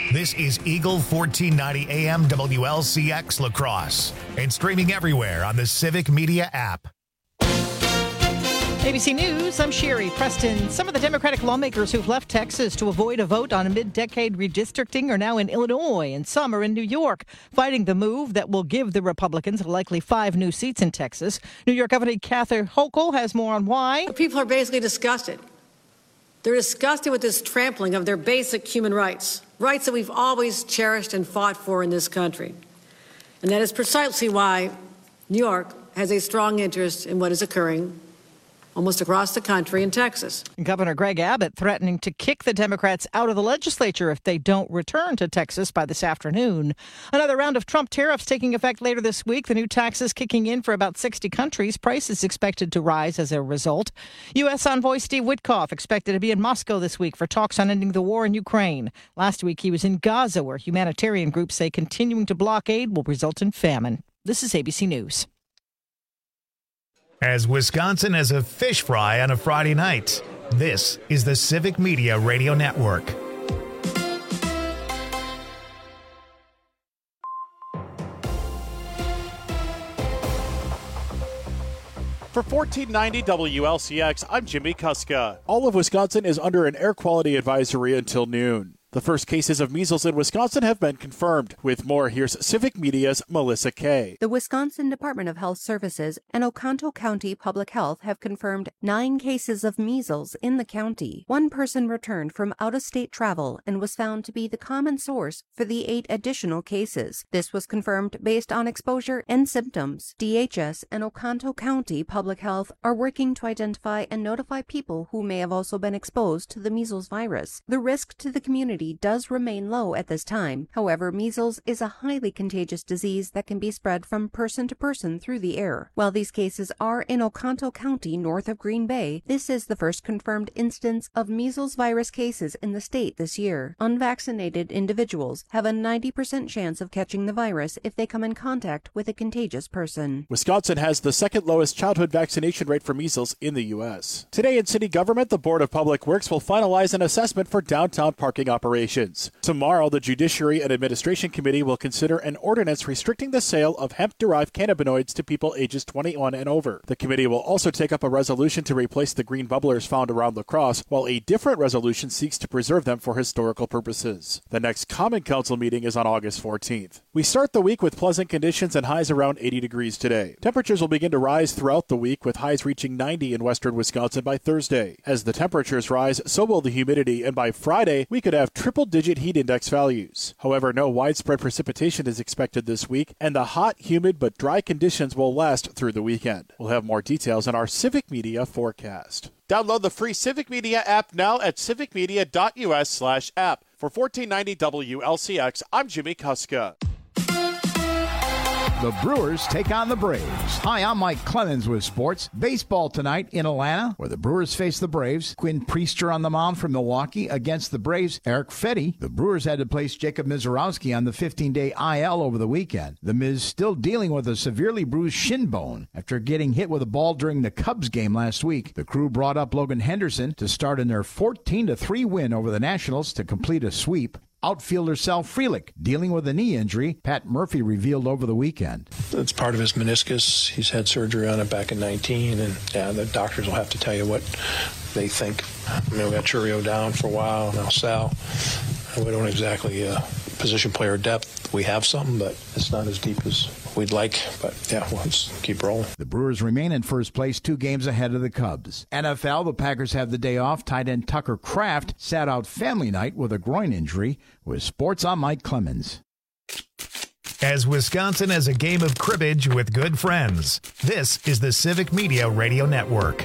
This is Eagle 1490 AM WLCX La Crosse and streaming everywhere on the Civic Media app. ABC News, I'm Sherry Preston. Some of the Democratic lawmakers who've left Texas to avoid a vote on a mid-decade redistricting are now in Illinois, and some are in New York, fighting the move that will give the Republicans likely 5 new seats in Texas. New York Governor Kathy Hochul has more on why. People are basically disgusted. They're disgusted with this trampling of their basic human rights, rights that we've always cherished and fought for in this country. And that is precisely why New York has a strong interest in what is occurring almost across the country in Texas. Governor Greg Abbott threatening to kick the Democrats out of the legislature if they don't return to Texas by this afternoon. Another round of Trump tariffs taking effect later this week. The new taxes kicking in for about 60 countries. Prices expected to rise as a result. U.S. Envoy Steve Witkoff expected to be in Moscow this week for talks on ending the war in Ukraine. Last week he was in Gaza, where humanitarian groups say continuing to block aid will result in famine. This is ABC News. As Wisconsin has a fish fry on a Friday night, this is the Civic Media Radio Network. For 1490 WLCX, I'm Jimmy Kuska. All of Wisconsin is under an air quality advisory until noon. The first cases of measles in Wisconsin have been confirmed. With more, here's Civic Media's Melissa Kay. The Wisconsin Department of Health Services and Oconto County Public Health have confirmed 9 cases of measles in the county. 1 person returned from out-of-state travel and was found to be the common source for the 8 additional cases. This was confirmed based on exposure and symptoms. DHS and Oconto County Public Health are working to identify and notify people who may have also been exposed to the measles virus. The risk to the community does remain low at this time. However, measles is a highly contagious disease that can be spread from person to person through the air. While these cases are in Oconto County, north of Green Bay, this is the first confirmed instance of measles virus cases in the state this year. Unvaccinated individuals have a 90% chance of catching the virus if they come in contact with a contagious person. Wisconsin has the second lowest childhood vaccination rate for measles in the U.S. Today in city government, the Board of Public Works will finalize an assessment for downtown parking operations. Tomorrow, the Judiciary and Administration Committee will consider an ordinance restricting the sale of hemp-derived cannabinoids to people ages 21 and over. The committee will also take up a resolution to replace the green bubblers found around La Crosse, while a different resolution seeks to preserve them for historical purposes. The next Common Council meeting is on August 14th. We start the week with pleasant conditions and highs around 80 degrees today. Temperatures will begin to rise throughout the week, with highs reaching 90 in western Wisconsin by Thursday. As the temperatures rise, so will the humidity, and by Friday, we could have triple-digit heat index values. However, no widespread precipitation is expected this week, and the hot, humid, but dry conditions will last through the weekend. We'll have more details in our Civic Media forecast. Download the free Civic Media app now at civicmedia.us/app. For 1490 WLCX, I'm Jimmy Kuska. The Brewers take on the Braves. Hi, I'm Mike Clemens with sports. Baseball tonight in Atlanta, where the Brewers face the Braves. Quinn Priester on the mound for Milwaukee against the Braves. Eric Fetty. The Brewers had to place Jacob Mizorowski on the 15-day IL over the weekend. The Miz still dealing with a severely bruised shin bone after getting hit with a ball during the Cubs game last week. The crew brought up Logan Henderson to start in their 14-3 win over the Nationals to complete a sweep. Outfielder Sal Frelick dealing with a knee injury, Pat Murphy revealed over the weekend. It's part of his meniscus. He's had surgery on it back in 19, and the doctors will have to tell you what they think. I mean, we got Churio down for a while, now Sal. We don't exactly position player depth. We have some, but it's not as deep as we'd like. But, yeah, we'll just keep rolling. The Brewers remain in first place, 2 games ahead of the Cubs. NFL, the Packers have the day off. Tight end Tucker Kraft sat out family night with a groin injury. With sports, I'm Mike Clemens. As Wisconsin has a game of cribbage with good friends, this is the Civic Media Radio Network.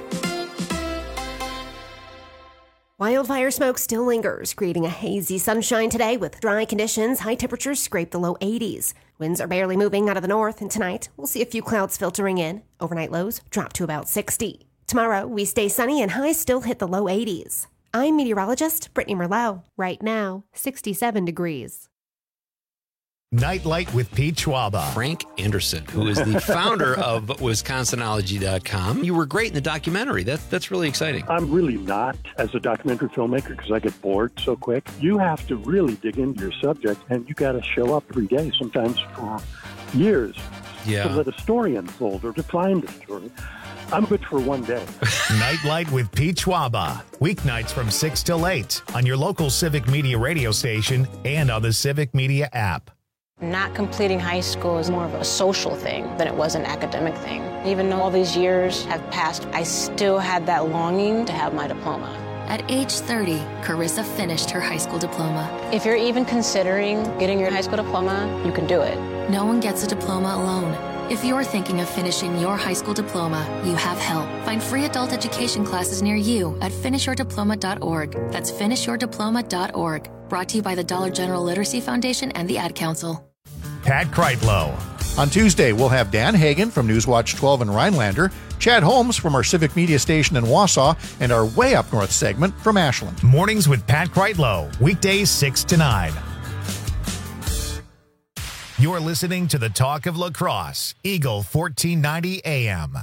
Wildfire smoke still lingers, creating a hazy sunshine today with dry conditions. High temperatures scrape the low 80s. Winds are barely moving out of the north, and tonight we'll see a few clouds filtering in. Overnight lows drop to about 60. Tomorrow we stay sunny and highs still hit the low 80s. I'm meteorologist Brittany Merlot. Right now, 67 degrees. Nightlight with Pete Schwaba. Frank Anderson, who is the founder of Wisconsinology.com. You were great in the documentary. That's really exciting. I'm really not as a documentary filmmaker because I get bored so quick. You have to really dig into your subject, and you got to show up every day, sometimes for years, to let a story unfold or to find a story. I'm good for one day. Nightlight with Pete Schwaba. Weeknights from 6 till 8 on your local Civic Media radio station and on the Civic Media app. Not completing high school is more of a social thing than it was an academic thing. Even though all these years have passed, I still had that longing to have my diploma. At age 30, Carissa finished her high school diploma. If you're even considering getting your high school diploma, you can do it. No one gets a diploma alone. If you're thinking of finishing your high school diploma, you have help. Find free adult education classes near you at finishyourdiploma.org. That's finishyourdiploma.org. Brought to you by the Dollar General Literacy Foundation and the Ad Council. Pat Kreitlow. On Tuesday, we'll have Dan Hagan from Newswatch 12 in Rhinelander, Chad Holmes from our Civic Media station in Wausau, and our Way Up North segment from Ashland. Mornings with Pat Kreitlow. Weekdays 6 to 9. You're listening to the Talk of La Crosse, Eagle 1490 AM.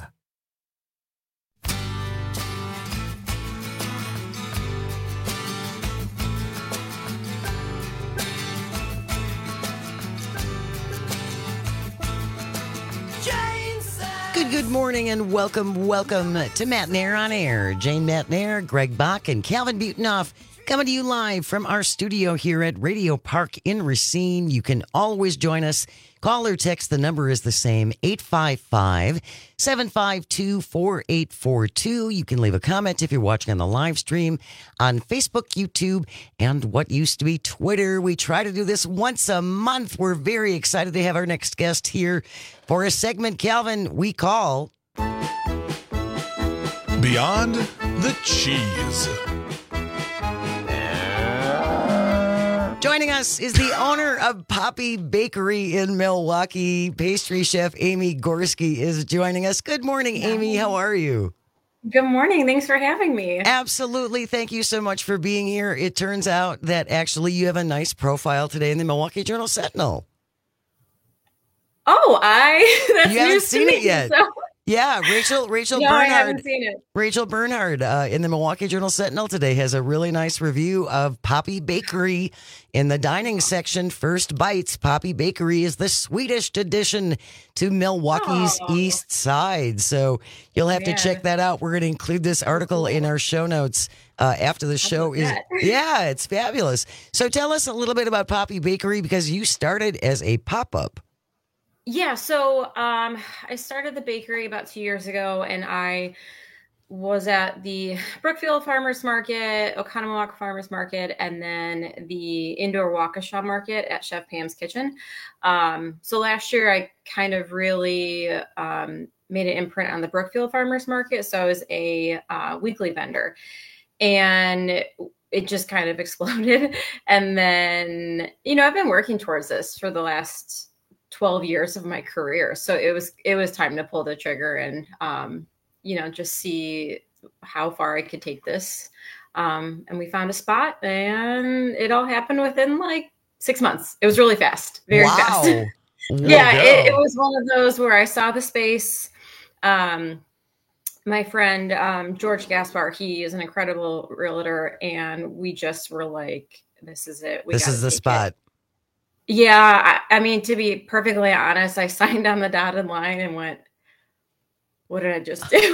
Good morning and welcome to Matt Nair on Air. Jane Matt Nair, Greg Bach, and Calvin Butonoff coming to you live from our studio here at Radio Park in Racine. You can always join us. Call or text. The number is the same, 855-752-4842. You can leave a comment if you're watching on the live stream on Facebook, YouTube, and what used to be Twitter. We try to do this once a month. We're very excited to have our next guest here for a segment, Calvin, we call Beyond the Cheese. Joining us is the owner of Poppy Bakery in Milwaukee. Pastry chef Amy Gorski is joining us. Good morning, Amy. How are you? Good morning. Thanks for having me. Absolutely. Thank you so much for being here. It turns out that actually you have a nice profile today in the Milwaukee Journal-Sentinel. Oh, that's you haven't news seen to me, it yet. So. Yeah, Rachel No, Bernhard. I haven't seen it. Rachel Bernhard in the Milwaukee Journal-Sentinel today has a really nice review of Poppy Bakery in the dining section. First Bites. Poppy Bakery is the Swedish addition to Milwaukee's East Side. So you'll have to check that out. We're going to include this article in our show notes after the show is. Yeah, it's fabulous. So tell us a little bit about Poppy Bakery because you started as a pop-up. Yeah, so I started the bakery about 2 years ago, and I was at the Brookfield Farmers Market, Oconomowoc Farmers Market, and then the Indoor Waukesha Market at Chef Pam's Kitchen. So last year, I kind of really made an imprint on the Brookfield Farmers Market. So I was a weekly vendor, and it just kind of exploded. And then, I've been working towards this for the last 12 years of my career. So it was time to pull the trigger and, just see how far I could take this. And we found a spot and it all happened within like 6 months. It was really fast, very fast. Yeah. It was one of those where I saw the space. My friend, George Gaspar, he is an incredible realtor. And we just were like, this is it. This is the spot. Yeah, I mean, to be perfectly honest, I signed on the dotted line and went, what did I just do?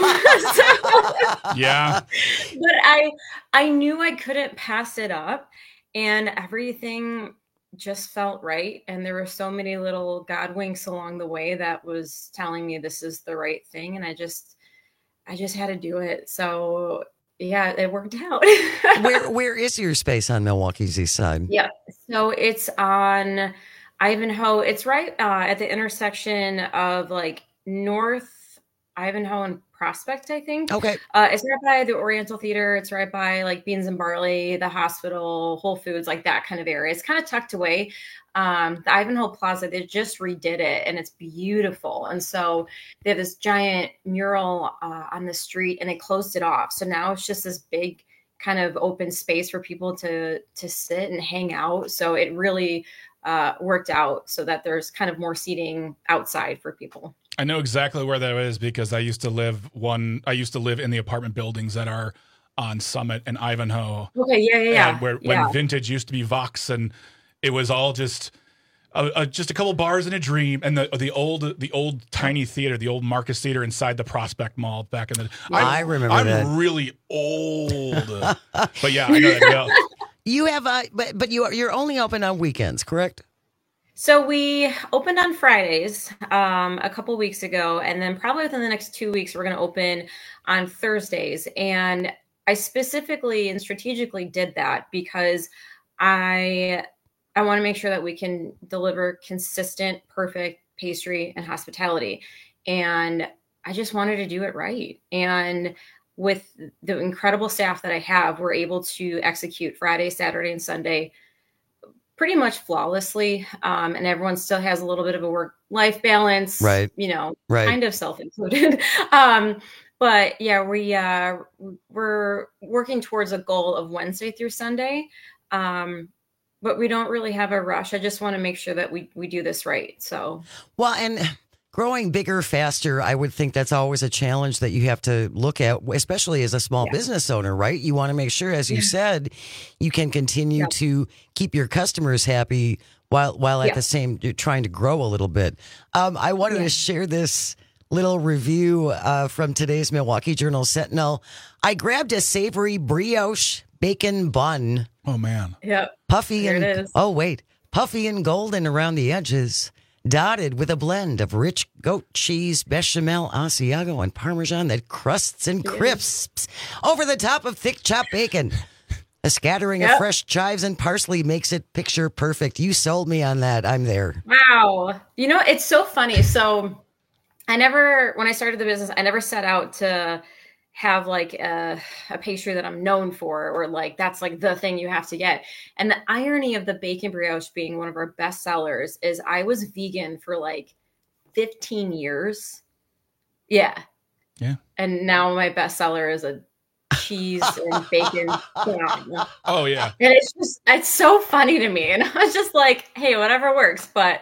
Yeah. But I knew I couldn't pass it up, and everything just felt right. And there were so many little God winks along the way that was telling me this is the right thing. And I just had to do it. So yeah, it worked out. Where is your space on Milwaukee's East Side? Yeah, so it's on Ivanhoe. It's right at the intersection of like North Ivanhoe and Prospect, I think. Okay. It's right by the Oriental Theater. It's right by like Beans and Barley, the hospital, Whole Foods, like that kind of area. It's kind of tucked away. The Ivanhoe Plaza, they just redid it and it's beautiful. And so they have this giant mural on the street and they closed it off. So now it's just this big kind of open space for people to sit and hang out. So it really worked out so that there's kind of more seating outside for people. I know exactly where that is because I used to live in the apartment buildings that are on Summit and Ivanhoe. Okay, yeah. When Vintage used to be Vox, and it was all just a couple bars and a dream, and the old tiny theater, the old Marcus Theater inside the Prospect Mall back in the. I remember that. I'm really old, but yeah, I know that. Yeah. You have but you're only open on weekends, correct? So we opened on Fridays a couple weeks ago, and then probably within the next 2 weeks, we're going to open on Thursdays. And I specifically and strategically did that because I want to make sure that we can deliver consistent, perfect pastry and hospitality. And I just wanted to do it right. And with the incredible staff that I have, we're able to execute Friday, Saturday, and Sunday pretty much flawlessly. And everyone still has a little bit of a work-life balance, right? Kind of self-included. But yeah, we're working towards a goal of Wednesday through Sunday. But we don't really have a rush. I just want to make sure that we do this right. So, well, and growing bigger, faster, I would think that's always a challenge that you have to look at, especially as a small business owner, right? You want to make sure, as you said, you can continue to keep your customers happy while at the same trying to grow a little bit. I wanted to share this little review from today's Milwaukee Journal Sentinel. I grabbed a savory brioche bacon bun. Oh man. Yep. Puffy and golden around the edges, dotted with a blend of rich goat cheese, bechamel, Asiago, and Parmesan that crusts and crisps over the top of thick chopped bacon. A scattering of fresh chives and parsley makes it picture perfect. You sold me on that. I'm there. Wow. It's so funny. So when I started the business, I never set out to have like a pastry that I'm known for, or like that's like the thing you have to get. And the irony of the bacon brioche being one of our best sellers is I was vegan for like 15 years. Yeah. And now my best seller is a cheese and bacon. Oh yeah. And it's so funny to me. And I was just like, hey, whatever works. But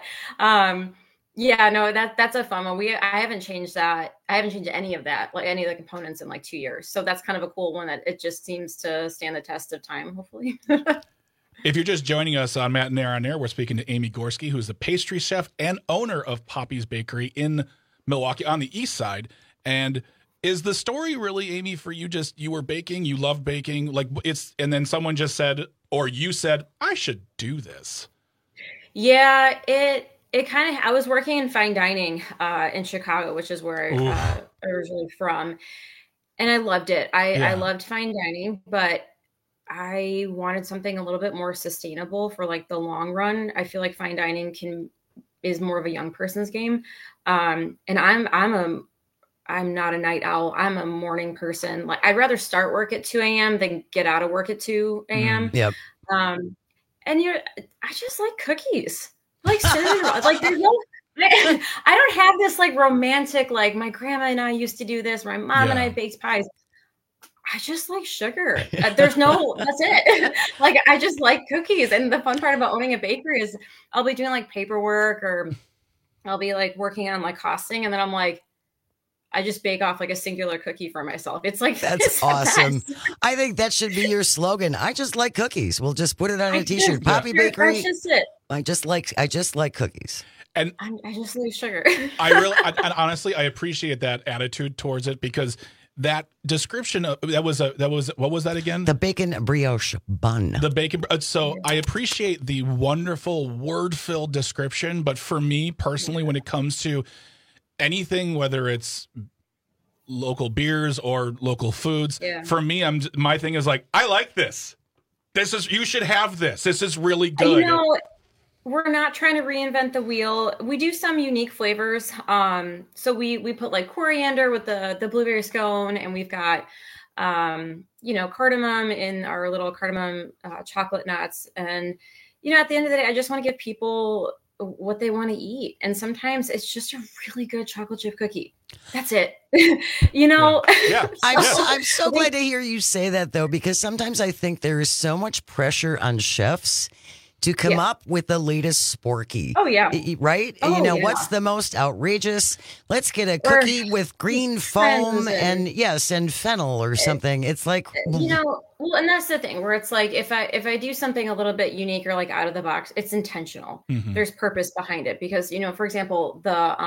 yeah, no, that's a fun one. I haven't changed that. I haven't changed any of that, like any of the components in like 2 years. So that's kind of a cool one that it just seems to stand the test of time, hopefully. If you're just joining us on Matt and Air on Air, we're speaking to Amy Gorski, who's the pastry chef and owner of Poppy's Bakery in Milwaukee on the east side. And is the story really, Amy, for you you were baking, you love baking, and then someone just said, or you said, I should do this? Yeah, it kind of, I was working in fine dining in Chicago, which is where I'm originally from. And I loved it. I loved fine dining, but I wanted something a little bit more sustainable for like the long run. I feel like fine dining is more of a young person's game. And I'm not a night owl. I'm a morning person. Like I'd rather start work at 2 a.m. than get out of work at 2 a.m. Yep. And I just like cookies. Like cinnamon rolls. Like there's no, I don't have this like romantic, like my grandma and I used to do this. My mom and I baked pies. I just like sugar. That's it. Like I just like cookies. And the fun part about owning a bakery is I'll be doing like paperwork, or I'll be like working on like costing. And then I'm like, I just bake off like a singular cookie for myself. It's like, that's awesome. I think that should be your slogan. I just like cookies. We'll just put it on a t-shirt. Poppy Bakery. That's just it. I just like cookies. And I just like sugar. I honestly, I appreciate that attitude towards it, because that description of that was what was that again? The bacon brioche bun. The bacon. So I appreciate the wonderful word-filled description, but for me personally, when it comes to anything, whether it's local beers or local foods, for me, my thing is like, I like this. You should have this. This is really good. We're not trying to reinvent the wheel. We do some unique flavors. So we put like coriander with the blueberry scone, and we've got, cardamom in our little cardamom chocolate nuts. And, at the end of the day, I just want to give people what they want to eat. And sometimes it's just a really good chocolate chip cookie. That's it. Yeah. I'm so glad to hear you say that, though, because sometimes I think there is so much pressure on chefs to come up with the latest sporky. Oh, yeah. Right? Oh, you know, yeah. what's the most outrageous? Let's get a cookie with green foam and fennel or something. It's like, you know, well, and that's the thing where it's like, if I do something a little bit unique or like out of the box, it's intentional. Mm-hmm. There's purpose behind it because, you know, for example,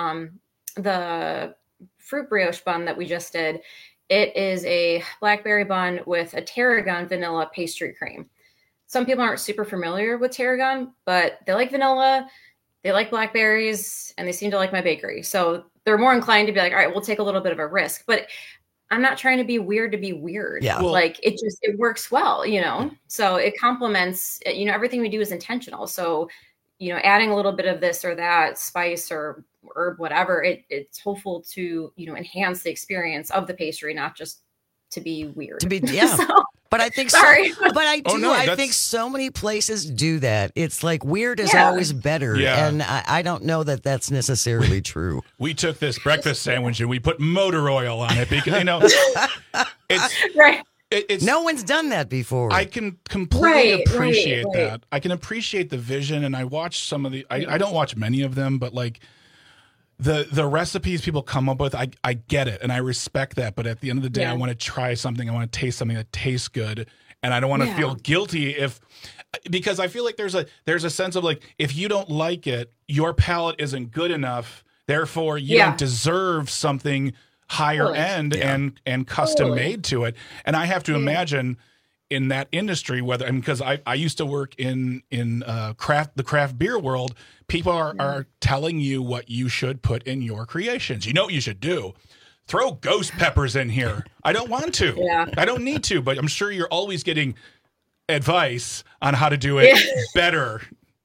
the fruit brioche bun that we just did, it is a blackberry bun with a tarragon vanilla pastry cream. Some people aren't super familiar with tarragon, but they like vanilla, they like blackberries, and they seem to like my bakery. So they're more inclined to be like, all right, we'll take a little bit of a risk. But I'm not trying to be weird to be weird. Yeah. Well, like it works well, you know? So it complements, you know, everything we do is intentional. So, you know, adding a little bit of this or that spice or herb, whatever, it's hopeful to, you know, enhance the experience of the pastry, not just to be weird. But I think sorry. I think so many places do that. It's like weird is always better. Yeah. And I don't know that that's necessarily true. We took this breakfast sandwich and we put motor oil on it because, you know, it's right. No one's done that before. I can completely appreciate that. I can appreciate the vision, and I watch some of the. I don't watch many of them, but like the recipes people come up with, I get it, and I respect that. But at the end of the day, I want to try something. I want to taste something that tastes good, and I don't want to feel guilty because I feel like there's a sense of like if you don't like it, your palate isn't good enough. Therefore, you don't deserve something higher end and custom made to it. And I have to imagine in that industry, because I used to work in the craft beer world, people are telling you what you should put in your creations. You know what you should do? Throw ghost peppers in here. I don't want to. I don't need to, but I'm sure you're always getting advice on how to do it better.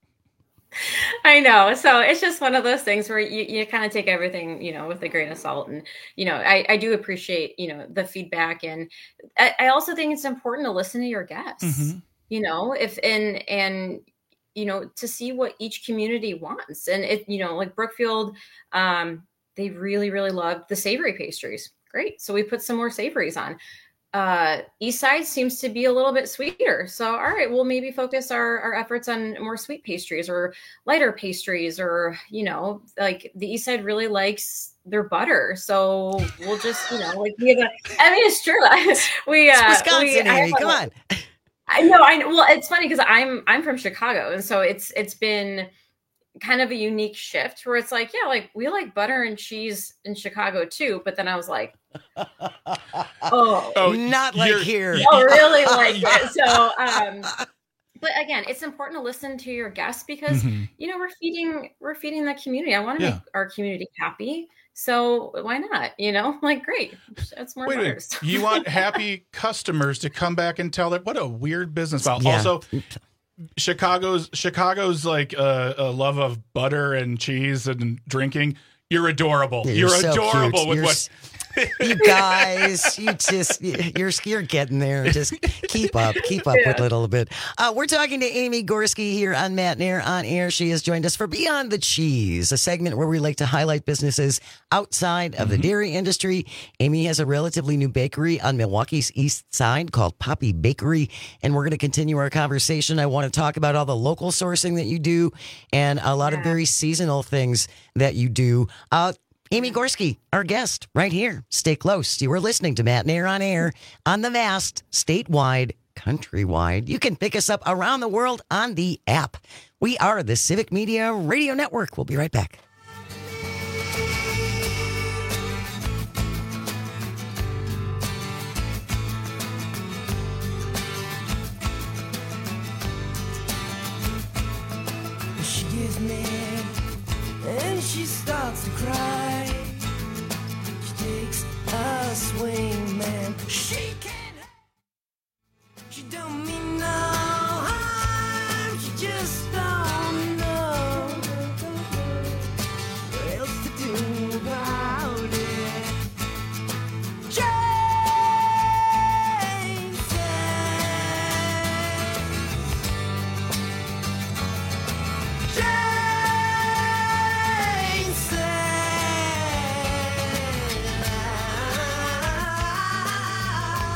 I know. So it's just one of those things where you kind of take everything, you know, with a grain of salt. And, you know, I do appreciate, you know, the feedback. And I also think it's important to listen to your guests, you know, and, you know, to see what each community wants. And it, you know, like Brookfield, they really, really loved the savory pastries. Great. So we put some more savories on. East Side seems to be a little bit sweeter. So, all right, we'll maybe focus our efforts on more sweet pastries or lighter pastries, or, you know, like the East Side really likes their butter. So we'll just, you know, like it's true. It's Wisconsin, Amy, come on. I know. Well, it's funny because I'm from Chicago. And so it's been kind of a unique shift where it's like, yeah, like we like butter and cheese in Chicago too. But then I was like, not like here. Oh, really? Like it. So, but again, it's important to listen to your guests because, you know, we're feeding the community. I want to make our community happy. So why not? You know, like, great. That's more butters. You want happy customers to come back and tell that what a weird business model. Yeah. Also, Chicago's like a love of butter and cheese and drinking. You're adorable. You're so adorable cute. with what. You guys, you're getting there. Just keep up with a little bit. We're talking to Amy Gorski here on Matt and Air on Air. She has joined us for Beyond the Cheese, a segment where we like to highlight businesses outside of the dairy industry. Amy has a relatively new bakery on Milwaukee's east side called Poppy Bakery, and we're going to continue our conversation. I want to talk about all the local sourcing that you do and a lot of very seasonal things that you do. Amy Gorski, our guest, right here. Stay close. You are listening to Matt and Air on Air on the Mast, statewide, countrywide. You can pick us up around the world on the app. We are the Civic Media Radio Network. We'll be right back. She gives me and she starts to cry. She takes a swing, man. She don't mean no harm. She just don't know what else to do about it. Jane said,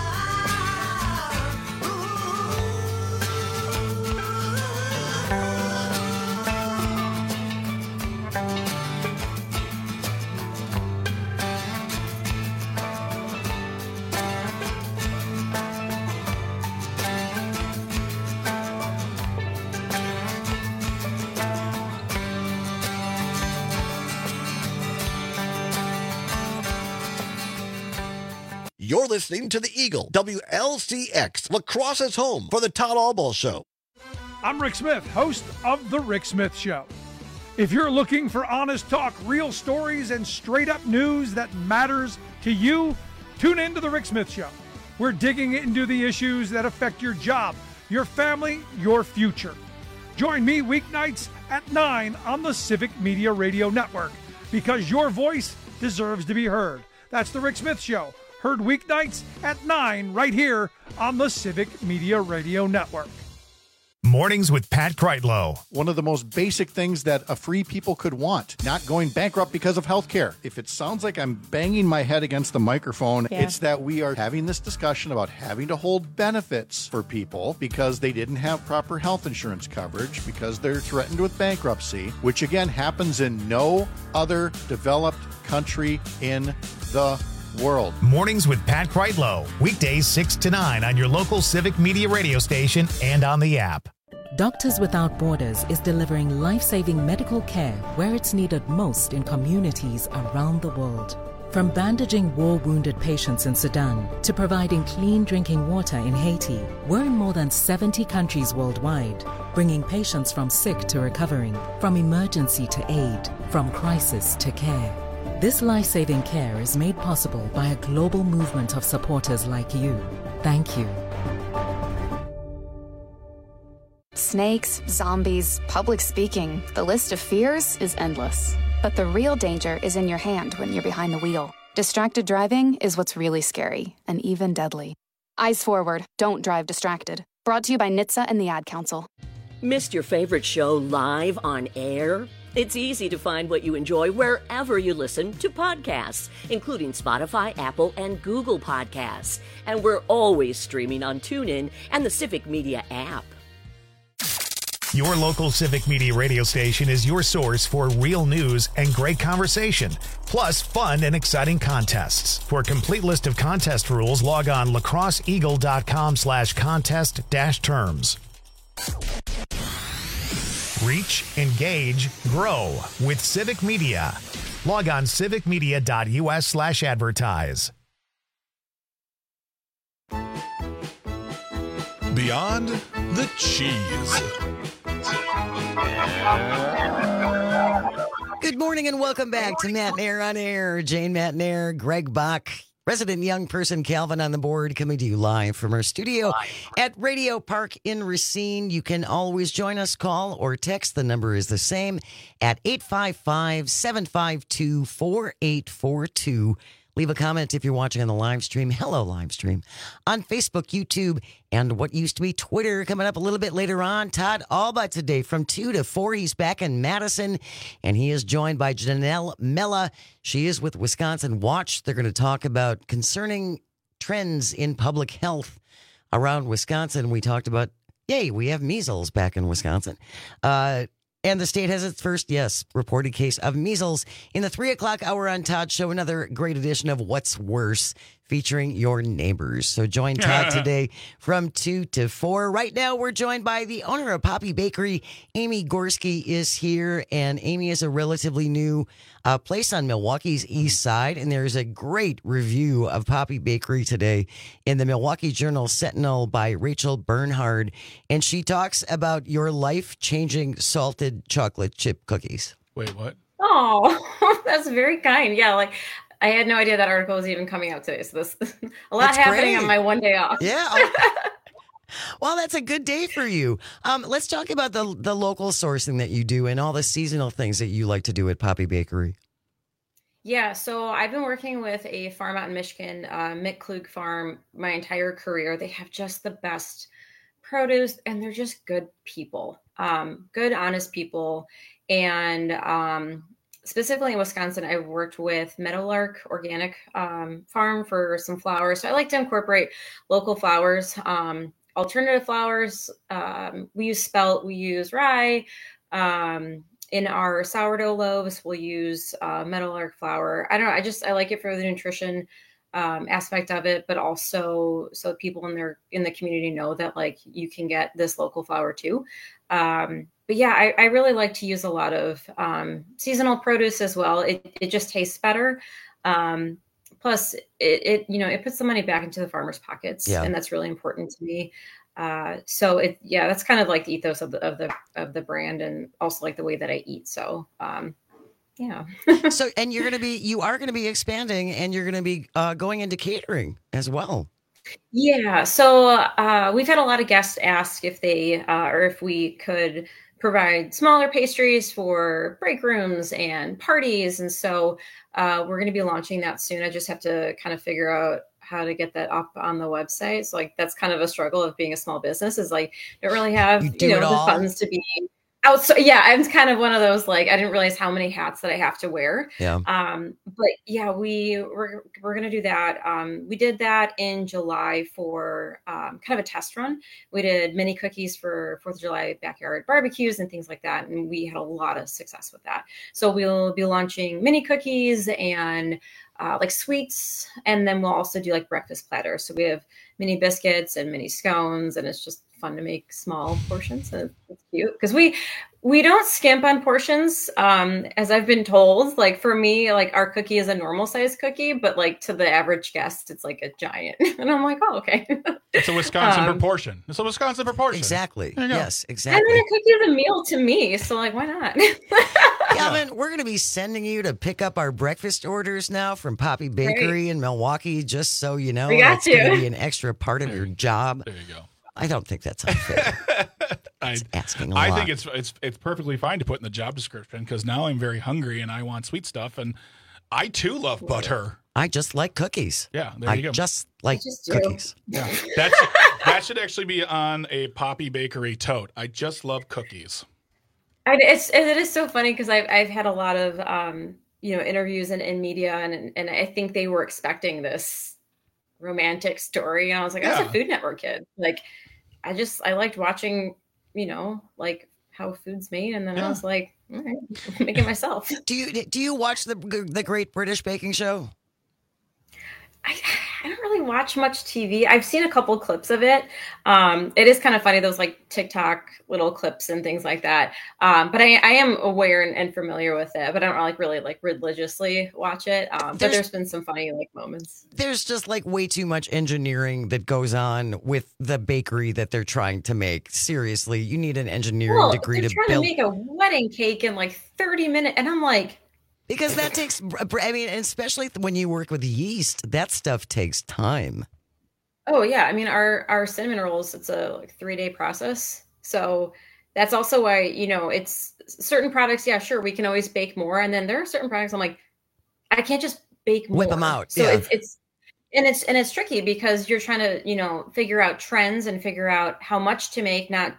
You're listening to the Eagle, WLCX, Lacrosse's home for the Todd Albaugh Show. I'm Rick Smith, host of The Rick Smith Show. If you're looking for honest talk, real stories, and straight-up news that matters to you, tune in to The Rick Smith Show. We're digging into the issues that affect your job, your family, your future. Join me weeknights at 9 on the Civic Media Radio Network, because your voice deserves to be heard. That's The Rick Smith Show, heard weeknights at 9 right here on the Civic Media Radio Network. Mornings with Pat Kreitlow. One of the most basic things that a free people could want, not going bankrupt because of health care. If it sounds like I'm banging my head against the microphone, it's that we are having this discussion about having to hold benefits for people because they didn't have proper health insurance coverage, because they're threatened with bankruptcy, which again happens in no other developed country in the world. Mornings with Pat Kreitlow. Weekdays 6 to 9 on your local Civic Media radio station and on the app. Doctors Without Borders is delivering life-saving medical care where it's needed most in communities around the world. From bandaging war-wounded patients in Sudan to providing clean drinking water in Haiti, we're in more than 70 countries worldwide, bringing patients from sick to recovering, from emergency to aid, from crisis to care. This life-saving care is made possible by a global movement of supporters like you. Thank you. Snakes, zombies, public speaking. The list of fears is endless. But the real danger is in your hand when you're behind the wheel. Distracted driving is what's really scary and even deadly. Eyes forward. Don't drive distracted. Brought to you by NHTSA and the Ad Council. Missed your favorite show live on air? It's easy to find what you enjoy wherever you listen to podcasts, including Spotify, Apple, and Google Podcasts. And we're always streaming on TuneIn and the Civic Media app. Your local Civic Media radio station is your source for real news and great conversation, plus fun and exciting contests. For a complete list of contest rules, log on lacrosseeagle.com/contest-terms. Reach, engage, grow with Civic Media. Log on civicmedia.us/advertise. Beyond the Cheese. Good morning and welcome back to Matt Nair on Air. Jane Matt Nair, Greg Bach, resident young person Calvin on the board, coming to you live from our studio at Radio Park in Racine. You can always join us, call or text. The number is the same at 855-752-4842. Leave a comment if you're watching on the live stream. Hello, live stream. On Facebook, YouTube, and what used to be Twitter. Coming up a little bit later on, Todd Albaugh today from 2 to 4. He's back in Madison, and he is joined by Janelle Mella. She is with Wisconsin Watch. They're going to talk about concerning trends in public health around Wisconsin. We talked about, yay, we have measles back in Wisconsin. And the state has its first, reported case of measles. In the 3 o'clock hour on Todd's show, another great edition of What's Worse, featuring your neighbors. So join Todd today from 2 to 4. Right now, we're joined by the owner of Poppy Bakery. Amy Gorski is here, and Amy is a relatively new place on Milwaukee's east side, and there's a great review of Poppy Bakery today in the Milwaukee Journal Sentinel by Rachel Bernhard, and she talks about your life-changing salted chocolate chip cookies. Wait, what? Oh, that's very kind. Yeah, like I had no idea that article was even coming out today. So this a lot happening on my one day off. Yeah. Well, that's a good day for you. Let's talk about the local sourcing that you do and all the seasonal things that you like to do at Poppy Bakery. Yeah, so I've been working with a farm out in Michigan, Mick Klug Farm, my entire career. They have just the best produce, and they're just good people, good, honest people. And specifically in Wisconsin, I've worked with Meadowlark Organic Farm for some flowers. So I like to incorporate local flowers, alternative flowers. We use spelt, we use rye. In our sourdough loaves, we'll use Meadowlark flour. I don't know. I like it for the nutrition aspect of it, but also so people in the community know that like you can get this local flour too. But yeah, I really like to use a lot of seasonal produce as well. It just tastes better. Plus it puts the money back into the farmers' pockets, and that's really important to me. So that's kind of like the ethos of the brand, and also like the way that I eat. So, yeah. So, and you are going to be expanding, and you're going to be going into catering as well. Yeah. So, we've had a lot of guests ask if they, or if we could provide smaller pastries for break rooms and parties. And so, we're going to be launching that soon. I just have to kind of figure out how to get that up on the website. So like, that's kind of a struggle of being a small business, is like, don't really have, the funds to be out. So yeah, I'm kind of one of those, like, I didn't realize how many hats that I have to wear. Yeah. But yeah, we're going to do that. We did that in July for kind of a test run. We did mini cookies for 4th of July backyard barbecues and things like that. And we had a lot of success with that. So we'll be launching mini cookies and like sweets. And then we'll also do like breakfast platters. So we have mini biscuits and mini scones, and it's just fun to make small portions. And it's cute because we don't skimp on portions. As I've been told, like for me, like our cookie is a normal size cookie, but like to the average guest, it's like a giant. And I'm like, oh, okay. It's a Wisconsin proportion. It's a Wisconsin proportion. Exactly. Yes, exactly. And then a cookie is a meal to me. So like, why not? Calvin, we're going to be sending you to pick up our breakfast orders now from Poppy Bakery in Milwaukee, just so you know. That's going to be an extra part of your job. There you go. I don't think that's unfair. Asking a lot. I think it's perfectly fine to put in the job description, because now I'm very hungry and I want sweet stuff, and I too love butter. I just like cookies. Yeah, there you go. I just like cookies. Yeah, that should actually be on a Poppy Bakery tote. I just love cookies. It is so funny because I've had a lot of interviews in media, and I think they were expecting this romantic story, and I was like, I was a Food Network kid. Like, I liked watching, like how food's made, and then I was like, all right, make it myself. Do you watch the Great British Baking Show? I don't really watch much TV. I've seen a couple clips of it. It is kind of funny, those like TikTok little clips and things like that. But I am aware and familiar with it, but I don't really religiously watch it. But there's been some funny like moments. There's just like way too much engineering that goes on with the bakery that they're trying to make. Seriously, you need an engineering degree to build. To make a wedding cake in like 30 minutes, and I'm like. Because that takes, especially when you work with yeast, that stuff takes time. Oh, yeah. I mean, our cinnamon rolls, it's a 3-day process. So that's also why, it's certain products. Yeah, sure. We can always bake more. And then there are certain products I'm like, I can't just bake more. Whip them out. So it's tricky because you're trying to, figure out trends and figure out how much to make, not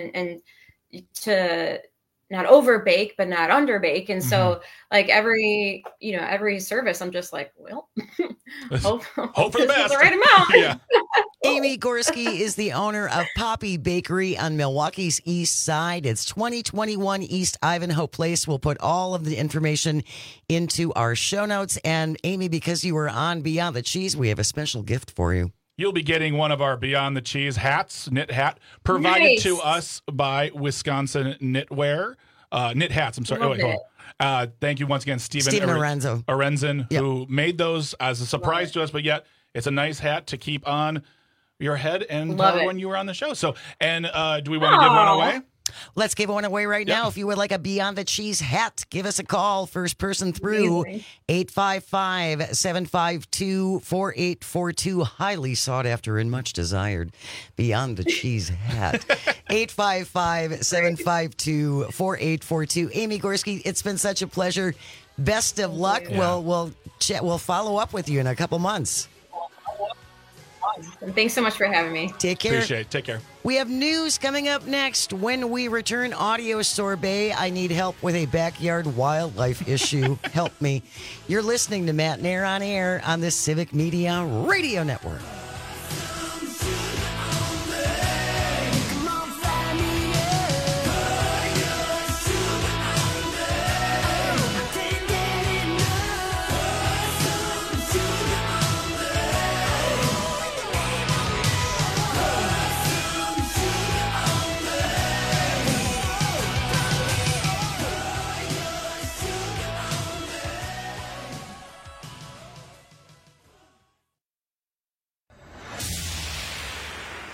over bake, but not under bake. And so like every service, I'm just like, well, hope for the best. The right amount. Yeah. Amy Gorski is the owner of Poppy Bakery on Milwaukee's East Side. It's 2021 East Ivanhoe Place. We'll put all of the information into our show notes. And Amy, because you were on Beyond the Cheese, we have a special gift for you. You'll be getting one of our Beyond the Cheese hats, knit hat, provided to us by Wisconsin Knitwear. Knit hats, I'm sorry. Hold on. Thank you once again, Stephen Arenzen, who made those as a surprise to us, but yet it's a nice hat to keep on your head and when you were on the show. So, and do we want to give one away? Let's give one away right now. If you would like a Beyond the Cheese hat, give us a call. First person through, 855-752-4842. Highly sought after and much desired Beyond the Cheese hat. 855-752-4842. Amy Gorski, it's been such a pleasure. Best of luck. Yeah. We'll follow up with you in a couple months. Thanks so much for having me. Take care. Appreciate it. Take care. We have news coming up next. When we return, audio sorbet. I need help with a backyard wildlife issue. Help me. You're listening to Matt Nair on Air on the Civic Media Radio Network.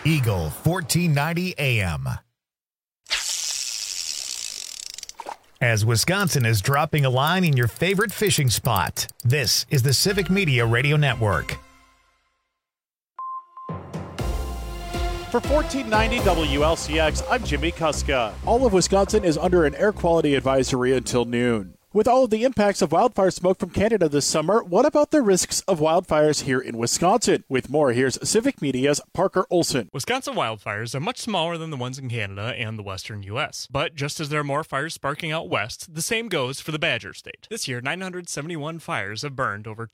Eagle 1490 AM. As Wisconsin is dropping a line in your favorite fishing spot, this is the Civic Media Radio Network. For 1490 WLCX, I'm Jimmy Kuska. All of Wisconsin is under an air quality advisory until noon. With all of the impacts of wildfire smoke from Canada this summer, what about the risks of wildfires here in Wisconsin? With more, here's Civic Media's Parker Olson. Wisconsin wildfires are much smaller than the ones in Canada and the western U.S. But just as there are more fires sparking out west, the same goes for the Badger State. This year, 971 fires have burned over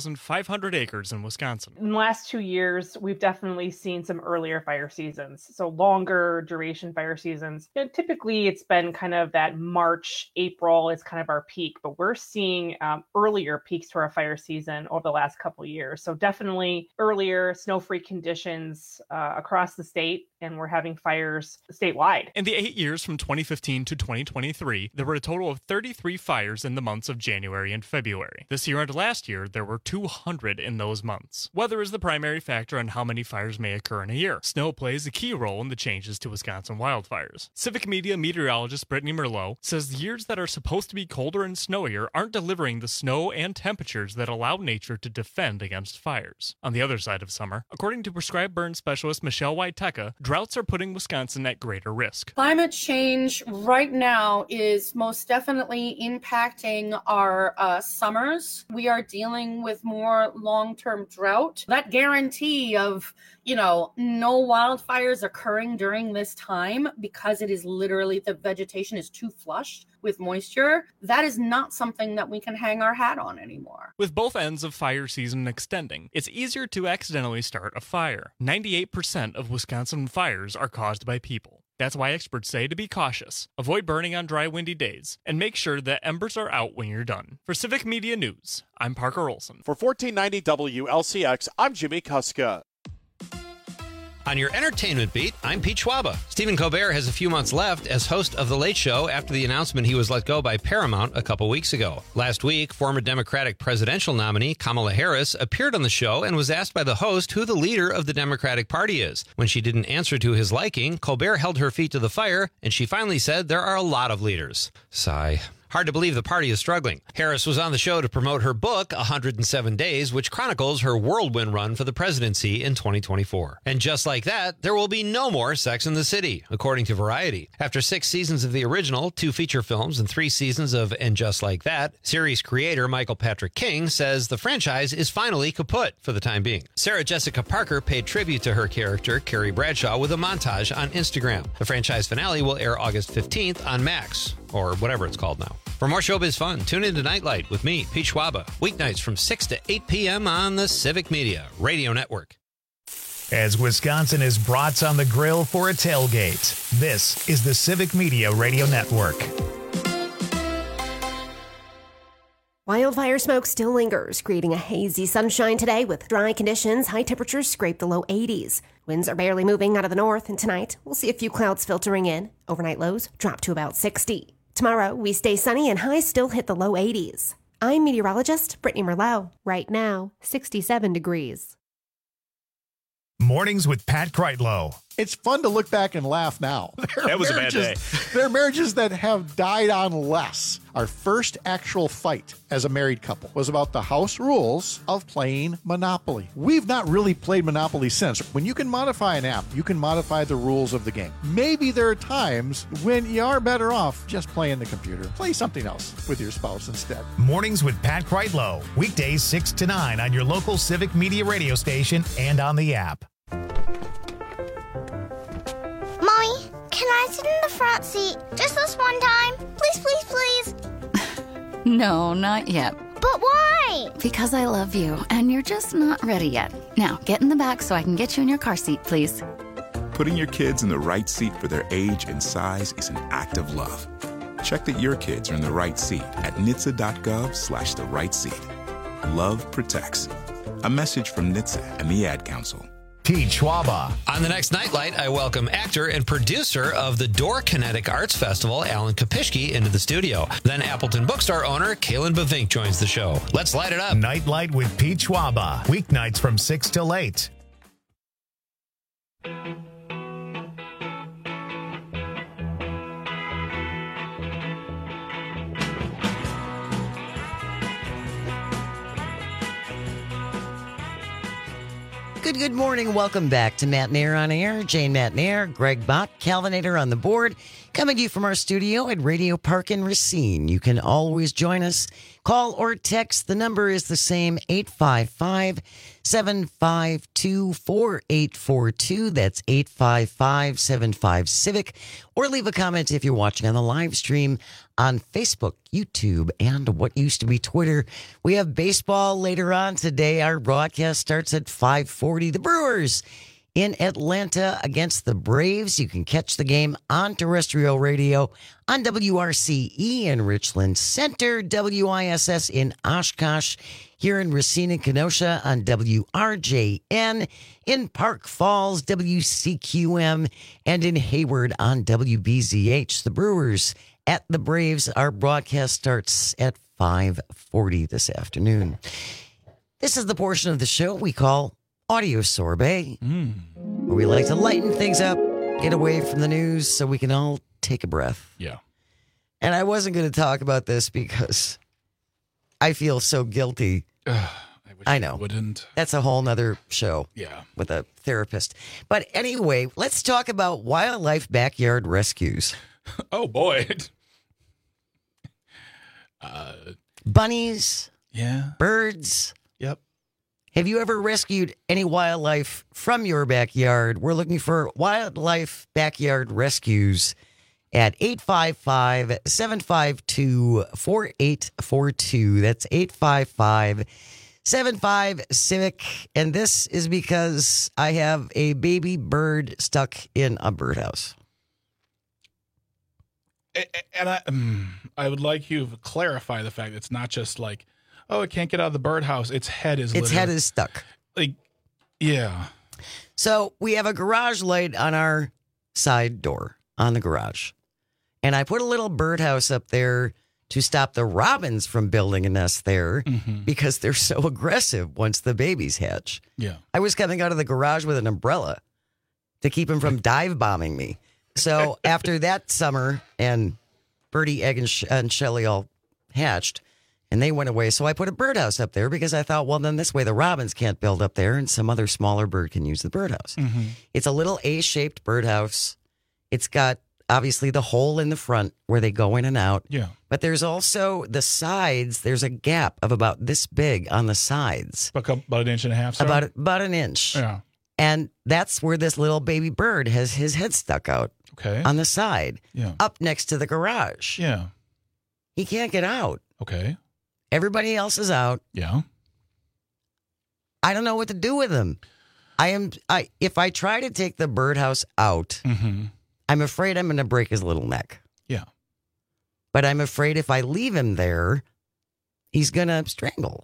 2,500 acres in Wisconsin. In the last 2 years, we've definitely seen some earlier fire seasons, so longer duration fire seasons. And typically, it's been kind of that March, April is kind of our peak, but we're seeing earlier peaks to our fire season over the last couple of years. So definitely earlier snow-free conditions across the state, and we're having fires statewide. In the 8 years from 2015 to 2023, there were a total of 33 fires in the months of January and February. This year and last year, there were 200 in those months. Weather is the primary factor on how many fires may occur in a year. Snow plays a key role in the changes to Wisconsin wildfires. Civic Media meteorologist Brittany Merlot says years that are supposed to be colder and snowier aren't delivering the snow and temperatures that allow nature to defend against fires. On the other side of summer, according to prescribed burn specialist Michelle Wojteka, droughts are putting Wisconsin at greater risk. Climate change right now is most definitely impacting our summers. We are dealing with more long-term drought. That guarantee of, no wildfires occurring during this time because it is literally the vegetation is too flushed with moisture, that is not something that we can hang our hat on anymore. With both ends of fire season extending, it's easier to accidentally start a fire. 98% of Wisconsin fires are caused by people. That's why experts say to be cautious, avoid burning on dry, windy days, and make sure that embers are out when you're done. For Civic Media News, I'm Parker Olson. For 1490 WLCX, I'm Jimmy Kuska. On your entertainment beat, I'm Pete Schwaba. Stephen Colbert has a few months left as host of The Late Show after the announcement he was let go by Paramount a couple weeks ago. Last week, former Democratic presidential nominee Kamala Harris appeared on the show and was asked by the host who the leader of the Democratic Party is. When she didn't answer to his liking, Colbert held her feet to the fire, and she finally said there are a lot of leaders. Sigh. Hard to believe the party is struggling. Harris was on the show to promote her book, 107 Days, which chronicles her whirlwind run for the presidency in 2024. And just like that, there will be no more Sex and the City, according to Variety. After 6 seasons of the original, 2 feature films, and 3 seasons of And Just Like That, series creator Michael Patrick King says the franchise is finally kaput for the time being. Sarah Jessica Parker paid tribute to her character, Carrie Bradshaw, with a montage on Instagram. The franchise finale will air August 15th on Max, or whatever it's called now. For more showbiz fun, tune in to Nightlight with me, Pete Schwaba, weeknights from 6 to 8 p.m. on the Civic Media Radio Network. As Wisconsin is brats on the grill for a tailgate, this is the Civic Media Radio Network. Wildfire smoke still lingers, creating a hazy sunshine today with dry conditions. High temperatures scrape the low 80s. Winds are barely moving out of the north, and tonight we'll see a few clouds filtering in. Overnight lows drop to about 60. Tomorrow, we stay sunny and highs still hit the low 80s. I'm meteorologist Brittany Merlot. Right now, 67 degrees. Mornings with Pat Kreitlow. It's fun to look back and laugh now. That was a bad day. There are marriages that have died on less. Our first actual fight as a married couple was about the house rules of playing Monopoly. We've not really played Monopoly since. When you can modify an app, you can modify the rules of the game. Maybe there are times when you are better off just playing the computer. Play something else with your spouse instead. Mornings with Pat Kreitlow. Weekdays 6 to 9 on your local Civic Media radio station and on the app. Mommy, can I sit in the front seat just this one time? Please, please, please. No, not yet. But why? Because I love you, and you're just not ready yet. Now, get in the back so I can get you in your car seat, please. Putting your kids in the right seat for their age and size is an act of love. Check that your kids are in the right seat at NHTSA.gov/the right seat. Love protects. A message from NHTSA and the Ad Council. Pete Schwaba. On the next Nightlight, I welcome actor and producer of the Door Kinetic Arts Festival, Alan Kopishki, into the studio. Then Appleton Bookstore owner Kaylin Bavink joins the show. Let's light it up. Nightlight with Pete Schwaba. Weeknights from 6 till 8. Good morning. Welcome back to Matt and Air on Air. Jane Matt and Air, Greg Bach, Calvinator on the board. Coming to you from our studio at Radio Park in Racine. You can always join us. Call or text. The number is the same, 855-752-4842. That's 855-75-CIVIC. Or leave a comment if you're watching on the live stream on Facebook, YouTube, and what used to be Twitter. We have baseball later on today. Our broadcast starts at 5:40. The Brewers in Atlanta against the Braves. You can catch the game on terrestrial radio on WRCE in Richland Center, WISS in Oshkosh, here in Racine and Kenosha on WRJN, in Park Falls, WCQM, and in Hayward on WBZH. The Brewers at the Braves. Our broadcast starts at 5:40 this afternoon. This is the portion of the show we call Audio Sorbet, where we like to lighten things up, get away from the news so we can all take a breath. Yeah. And I wasn't going to talk about this because I feel so guilty. I know. Wouldn't. That's a whole nother show. Yeah. With a therapist. But anyway, let's talk about wildlife backyard rescues. Oh, boy. Bunnies. Yeah. Birds. Yep. Have you ever rescued any wildlife from your backyard? We're looking for wildlife backyard rescues at 855-752-4842. That's 855-75-CIVIC. And this is because I have a baby bird stuck in a birdhouse. And I would like you to clarify the fact that it's not just like, oh, it can't get out of the birdhouse. Its head is stuck. Like, yeah. So we have a garage light on our side door on the garage. And I put a little birdhouse up there to stop the robins from building a nest there because they're so aggressive once the babies hatch. Yeah. I was coming out of the garage with an umbrella to keep them from dive bombing me. So after that summer, and Birdie, Egg, and Shelly all hatched, and they went away. So I put a birdhouse up there because I thought, well, then this way the robins can't build up there and some other smaller bird can use the birdhouse. It's a little A-shaped birdhouse. It's got, obviously, the hole in the front where they go in and out. Yeah. But there's also the sides. There's a gap of about this big on the sides. About an inch and a half, so? About an inch. Yeah. And that's where this little baby bird has his head stuck out. Okay. On the side. Yeah. Up next to the garage. Yeah. He can't get out. Okay. Everybody else is out. Yeah. I don't know what to do with him. If I try to take the birdhouse out, I'm afraid I'm going to break his little neck. Yeah. But I'm afraid if I leave him there, he's going to strangle.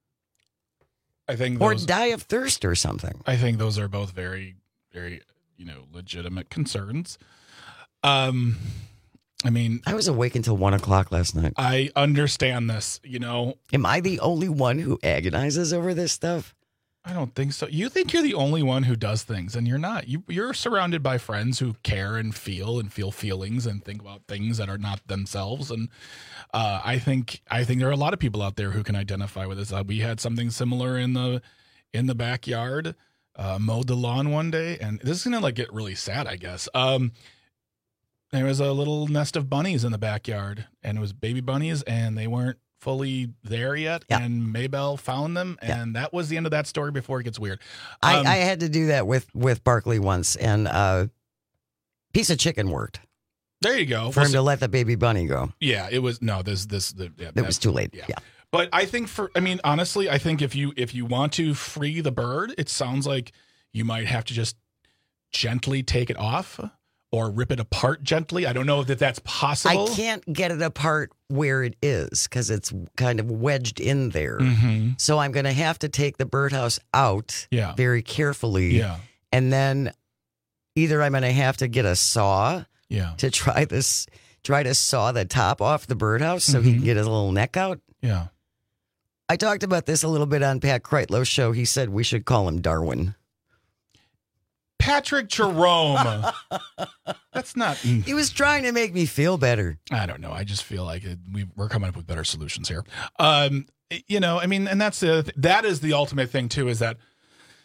I think or die of thirst or something. I think those are both very, very, legitimate concerns. I mean, I was awake until 1 o'clock last night. I understand this, Am I the only one who agonizes over this stuff? I don't think so. You think you're the only one who does things, and you're not. You're surrounded by friends who care and feel feelings and think about things that are not themselves. And I think there are a lot of people out there who can identify with this. We had something similar in the backyard. Mowed the lawn one day, and this is gonna get really sad, I guess. There was a little nest of bunnies in the backyard, and it was baby bunnies, and they weren't fully there yet. Yeah. And Maybelle found them, and that was the end of that story before it gets weird. I had to do that with Barkley once, and piece of chicken worked. There you go. For him to let the baby bunny go. Yeah, it was it was too late. Yeah. But I think honestly, I think if you want to free the bird, it sounds like you might have to just gently take it off or rip it apart gently. I don't know if that's possible. I can't get it apart where it is because it's kind of wedged in there. So I'm going to have to take the birdhouse out very carefully. Yeah. And then either I'm going to have to get a saw to try to saw the top off the birdhouse so he can get his little neck out. Yeah. I talked about this a little bit on Pat Kreitlow's show. He said we should call him Darwin. Patrick Jerome. That's not... He was trying to make me feel better. I don't know. I just feel like we're coming up with better solutions here. And that is the ultimate thing, too, is that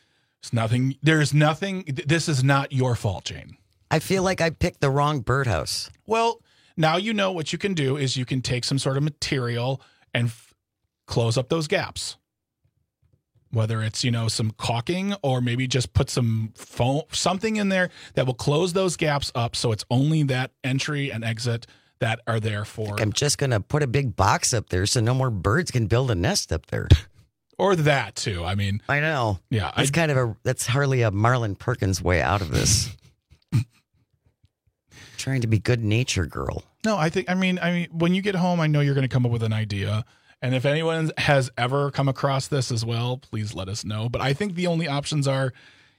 There's nothing. This is not your fault, Jane. I feel like I picked the wrong birdhouse. Well, now you know what you can do is you can take some sort of material and close up those gaps. Whether it's, some caulking or maybe just put some foam, something in there that will close those gaps up so it's only that entry and exit that are there for. I'm just going to put a big box up there so no more birds can build a nest up there. Or that too. I mean, I know. Yeah. That's hardly a Marlon Perkins way out of this. Trying to be good nature girl. No, I mean, when you get home, I know you're going to come up with an idea. And if anyone has ever come across this as well, please let us know. But I think the only options are,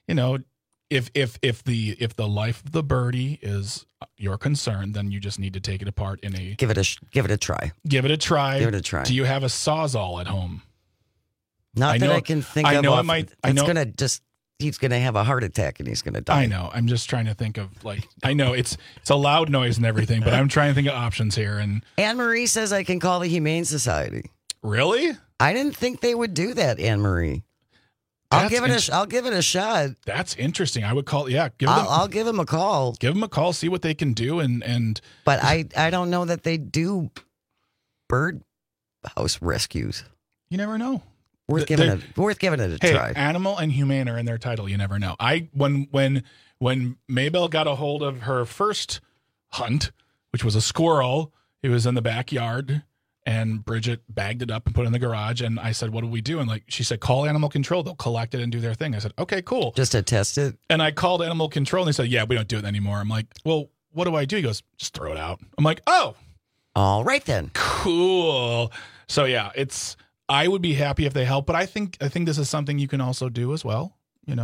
if the life of the birdie is your concern, then you just need to take it apart in a give it a try. Give it a try. Give it a try. Do you have a Sawzall at home? Not that I can think of. I know it might. He's going to have a heart attack and he's going to die. I know. I'm just trying to think of I know it's a loud noise and everything, but I'm trying to think of options here. And Anne Marie says I can call the Humane Society. Really? I didn't think they would do that, Anne Marie. I'll give it a shot. That's interesting. I would call. Yeah, I'll give them a call. Give them a call. See what they can do. And but I don't know that they do bird house rescues. You never know. Worth giving it a try. Animal and humane are in their title. You never know. When Maybelle got a hold of her first hunt, which was a squirrel, it was in the backyard, and Bridget bagged it up and put it in the garage. And I said, "What do we do?" And she said, "Call animal control. They'll collect it and do their thing." I said, "Okay, cool." Just to test it. And I called animal control, and they said, "Yeah, we don't do it anymore." I'm like, "Well, what do I do?" He goes, "Just throw it out." I'm like, "Oh, all right then, cool." So yeah, I would be happy if they help, but I think this is something you can also do as well.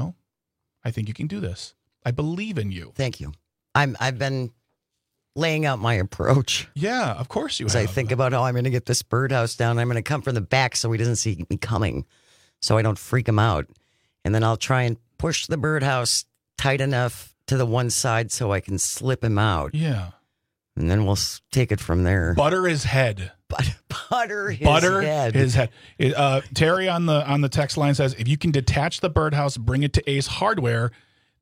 I think you can do this. I believe in you. Thank you. I've been laying out my approach. Yeah, of course you have. As I think about how I'm going to get this birdhouse down, I'm going to come from the back so he doesn't see me coming, so I don't freak him out, and then I'll try and push the birdhouse tight enough to the one side so I can slip him out. Yeah, and then we'll take it from there. Butter his head. Butter his head. Terry on the text line says, if you can detach the birdhouse, bring it to Ace Hardware,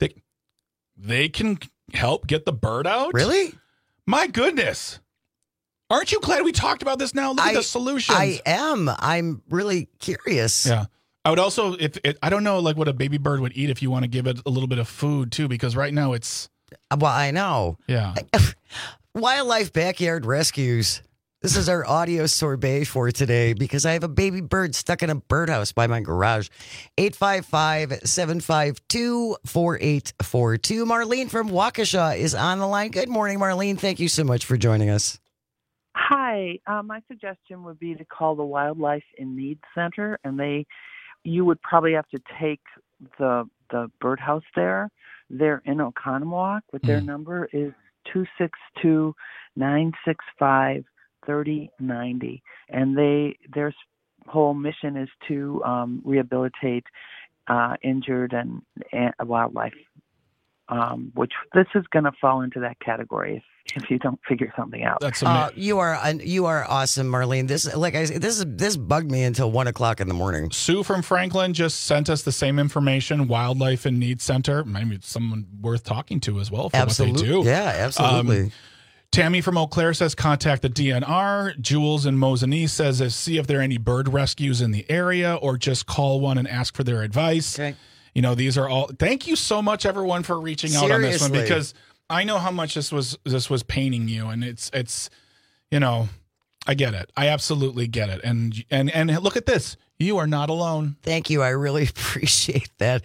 they can help get the bird out. Really? My goodness. Aren't you glad we talked about this now? Look at the solutions. I am. I'm really curious. Yeah. I would also, I don't know what a baby bird would eat if you want to give it a little bit of food too, because right now it's. Well, I know. Yeah. Wildlife Backyard Rescues. This is our audio sorbet for today because I have a baby bird stuck in a birdhouse by my garage. 855-752-4842. Marlene from Waukesha is on the line. Good morning, Marlene. Thank you so much for joining us. Hi. My suggestion would be to call the Wildlife in Need Center, and you would probably have to take the birdhouse there. They're in Oconomowoc, but their number is 262-965-3090, and their whole mission is to rehabilitate injured and wildlife, which this is going to fall into that category if you don't figure something out. That's you are awesome, Marlene. This bugged me until 1:00 in the morning. Sue from Franklin just sent us the same information. Wildlife in Need Center. Maybe it's someone worth talking to as well for what they do. Yeah, absolutely. Tammy from Eau Claire says contact the DNR. Jules in Mosinee says see if there are any bird rescues in the area, or just call one and ask for their advice. Okay. These are all. Thank you so much, everyone, for reaching out on this one, because I know how much this was paining you, and it's I get it. I absolutely get it. And look at this. You are not alone. Thank you. I really appreciate that.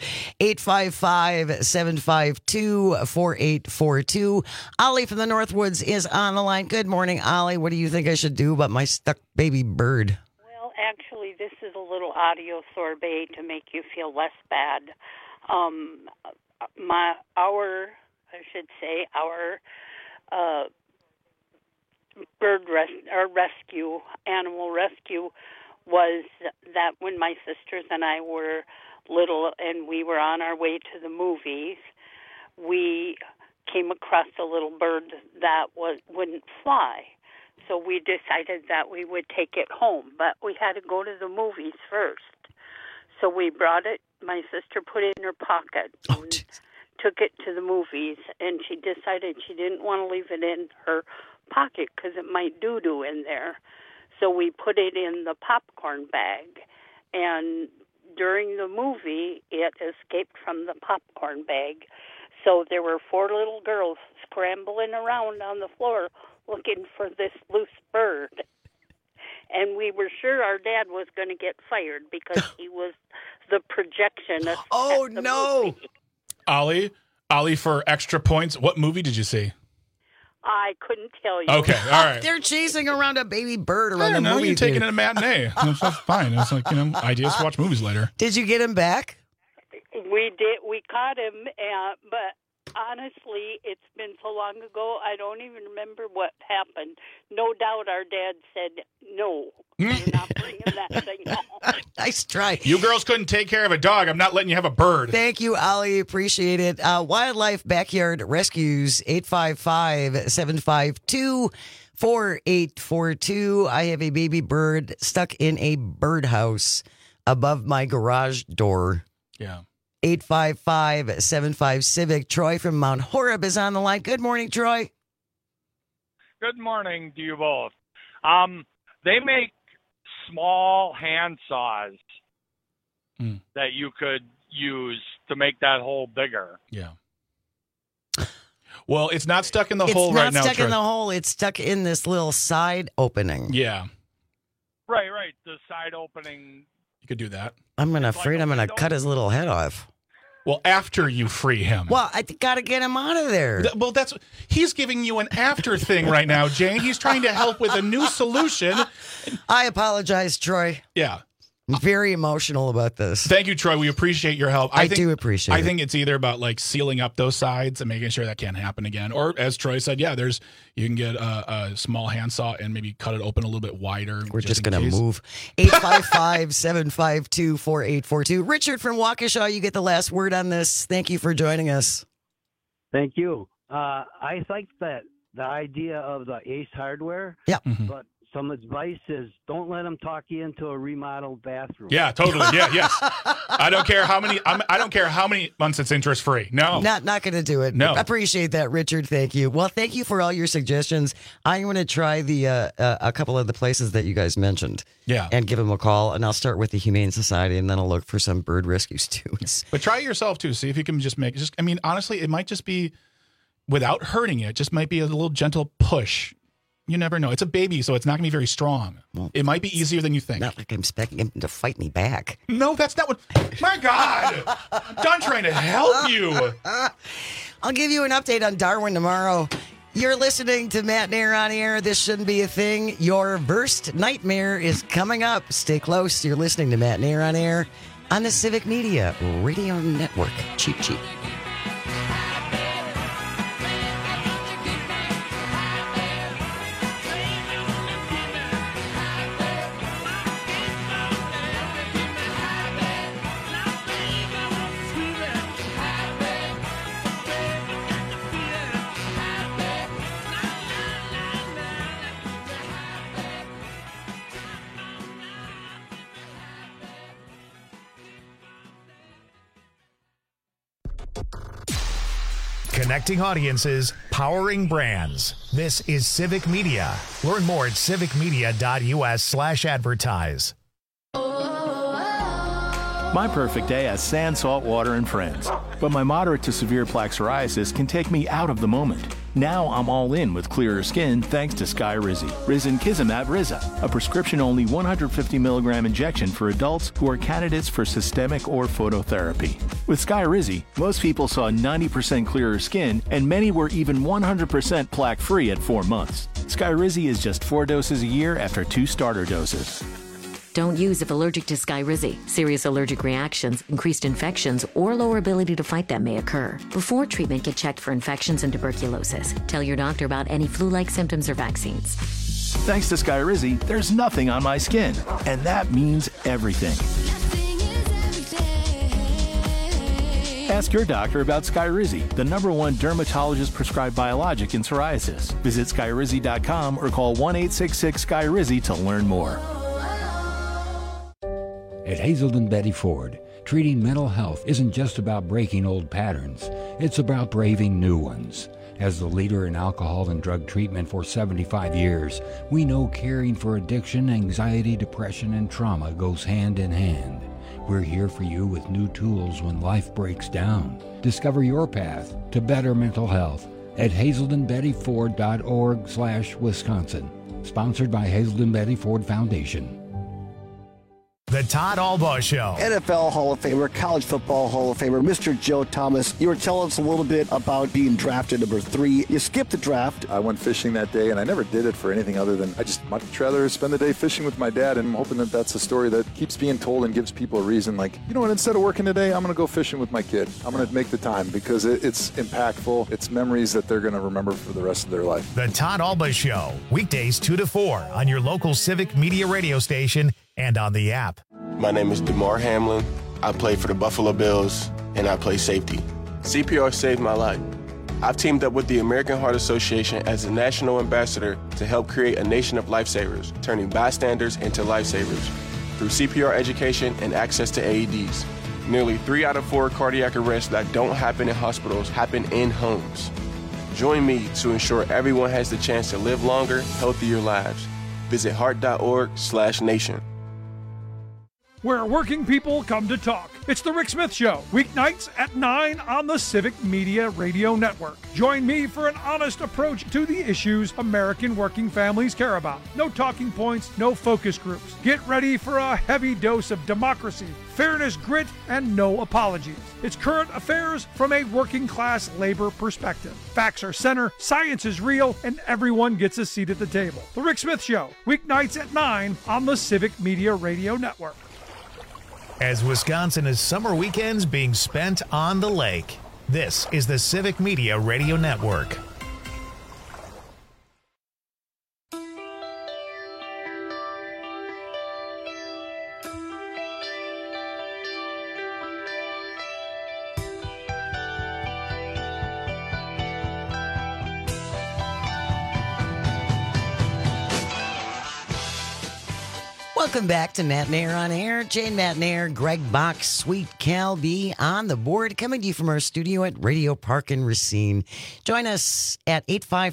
855-752-4842. Ollie from the Northwoods is on the line. Good morning, Ollie. What do you think I should do about my stuck baby bird? Well, actually, this is a little audio sorbet to make you feel less bad. Our animal rescue was that when my sisters and I were little and we were on our way to the movies, we came across a little bird that wouldn't fly. So we decided that we would take it home, but we had to go to the movies first. So we brought it my sister put it in her pocket and took it to the movies, and she decided she didn't want to leave it in her pocket because it might doo-doo in there. So we put it in the popcorn bag, and during the movie, it escaped from the popcorn bag. So there were 4 little girls scrambling around on the floor looking for this loose bird. And we were sure our dad was going to get fired because he was the projectionist. Oh, at the no. movie. Ollie, for extra points, what movie did you see? I couldn't tell you. Okay, all right. They're chasing around a baby bird I around the don't know, movie you're taking theater. it a matinee. That's fine. It's like, ideas to watch movies later. Did you get him back? We did. We caught him, but honestly, it's been so long ago, I don't even remember what happened. No doubt our dad said, no, you're not bringing that thing home. Nice try. You girls couldn't take care of a dog. I'm not letting you have a bird. Thank you, Ollie. Appreciate it. Wildlife Backyard Rescues, 855-752-4842. I have a baby bird stuck in a birdhouse above my garage door. Yeah. 855-75-CIVIC. Troy from Mount Horeb is on the line. Good morning, Troy. Good morning to you both. They make small hand saws that you could use to make that hole bigger. Yeah. Well, it's not stuck in the hole right now, It's not stuck Troy. in the hole. It's stuck in this little side opening. Yeah. Right. The side opening. You could do that. I'm afraid I'm going to cut his little head off. Well, after you free him. Well, I got to get him out of there. He's giving you an after thing right now, Jane. He's trying to help with a new solution. I apologize, Troy. Yeah. I'm very emotional about this. Thank you, Troy. We appreciate your help. I do appreciate it. I think it's either about sealing up those sides and making sure that can't happen again. Or as Troy said, you can get a small handsaw and maybe cut it open a little bit wider. We're just going to move. 855-752-4842. Richard from Waukesha, you get the last word on this. Thank you for joining us. Thank you. I like the idea of the Ace Hardware. Yeah. But some advice is don't let them talk you into a remodeled bathroom. Yeah, totally. Yeah, yes. I don't care how many. I don't care how many months it's interest free. No, not going to do it. No, appreciate that, Richard. Thank you. Well, thank you for all your suggestions. I'm going to try a couple of the places that you guys mentioned. Yeah, and give them a call. And I'll start with the Humane Society, and then I'll look for some bird rescue students. But try it yourself too. See if you can just make. I mean, honestly, it might just be without hurting it. Just might be a little gentle push. You never know. It's a baby, so it's not going to be very strong. Well, it might be easier than you think. Not like I'm expecting him to fight me back. No, that's not what... My God! I'm done trying to help you. I'll give you an update on Darwin tomorrow. You're listening to Matt Nair on Air. This shouldn't be a thing. Your worst nightmare is coming up. Stay close. You're listening to Matt Nair on Air on the Civic Media Radio Network. Cheap, cheap. Connecting audiences, powering brands. This is Civic Media. Learn more at civicmedia.us/advertise. My perfect day has sand, salt water, and friends. But my moderate to severe plaque psoriasis can take me out of the moment. Now I'm all in with clearer skin thanks to Skyrizi. Risankizumab Riza, a prescription-only 150 milligram injection for adults who are candidates for systemic or phototherapy. With Skyrizi, most people saw 90% clearer skin, and many were even 100% plaque-free at 4 months. Skyrizi is just 4 doses a year after 2 starter doses. Don't use if allergic to Skyrizi. Serious allergic reactions, increased infections, or lower ability to fight them may occur. Before treatment, get checked for infections and tuberculosis. Tell your doctor about any flu-like symptoms or vaccines. Thanks to Skyrizi, there's nothing on my skin, and that means everything. Ask your doctor about Skyrizi, the #1 dermatologist-prescribed biologic in psoriasis. Visit Skyrizi.com or call 1-866-SKYRIZI to learn more. At Hazelden Betty Ford, Treating mental health isn't just about breaking old patterns, it's about braving new ones. As the leader in alcohol and drug treatment for 75 years, we know caring for addiction, anxiety, depression, and trauma goes hand in hand. We're here for you with new tools when life breaks down. Discover your path to better mental health at hazeldenbettyford.org/Wisconsin. Sponsored by Hazelden Betty Ford Foundation. The Todd Albaugh Show. NFL Hall of Famer, college football Hall of Famer, Mr. Joe Thomas. You were telling us a little bit about being drafted number 3. You skipped the draft. I went fishing that day, and I never did it for anything other than I just much rather spend the day fishing with my dad, and I'm hoping that that's a story that keeps being told and gives people a reason. Like, you know what, instead of working today, I'm going to go fishing with my kid. I'm going to make the time because it's impactful. It's memories that they're going to remember for the rest of their life. The Todd Albaugh Show, weekdays 2 to 4 on your local Civic Media radio station and on the app. My name is DeMar Hamlin. I play for the Buffalo Bills, and I play safety. CPR saved my life. I've teamed up with the American Heart Association as a national ambassador to help create a nation of lifesavers, turning bystanders into lifesavers through CPR education and access to AEDs. Nearly 3 out of 4 cardiac arrests that don't happen in hospitals happen in homes. Join me to ensure everyone has the chance to live longer, healthier lives. Visit heart.org/nation. Where working people come to talk. It's The Rick Smith Show, weeknights at 9 on the Civic Media Radio Network. Join me for an honest approach to the issues American working families care about. No talking points, no focus groups. Get ready for a heavy dose of democracy, fairness, grit, and no apologies. It's current affairs from a working class labor perspective. Facts are center, science is real, and everyone gets a seat at the table. The Rick Smith Show, weeknights at 9 on the Civic Media Radio Network. As Wisconsin is summer weekends being spent on the lake, this is the Civic Media Radio Network. Welcome back to Matt Nair on Air. Jane Matt Nair, Greg Bach, Sweet Cal B on the board, coming to you from our studio at Radio Park in Racine. Join us at